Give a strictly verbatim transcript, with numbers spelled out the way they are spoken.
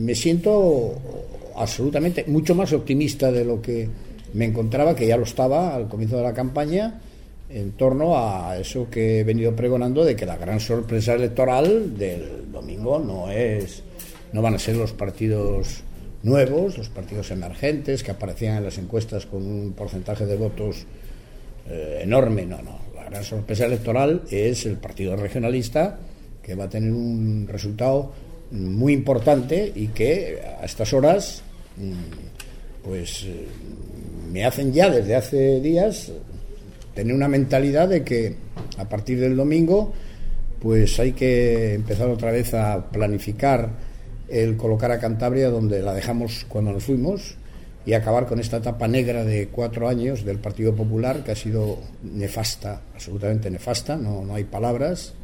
me siento absolutamente mucho más optimista de lo que me encontraba, que ya lo estaba al comienzo de la campaña, en torno a eso que he venido pregonando, de que la gran sorpresa electoral del domingo no es, no van a ser los partidos nuevos, los partidos emergentes que aparecían en las encuestas con un porcentaje de votos eh, enorme. No, no. La gran sorpresa electoral es el partido regionalista, que va a tener un resultado muy importante y que a estas horas pues me hacen ya desde hace días tener una mentalidad de que a partir del domingo pues hay que empezar otra vez a planificar el colocar a Cantabria donde la dejamos cuando nos fuimos y acabar con esta etapa negra de cuatro años del Partido Popular, que ha sido nefasta, absolutamente nefasta, no, no hay palabras.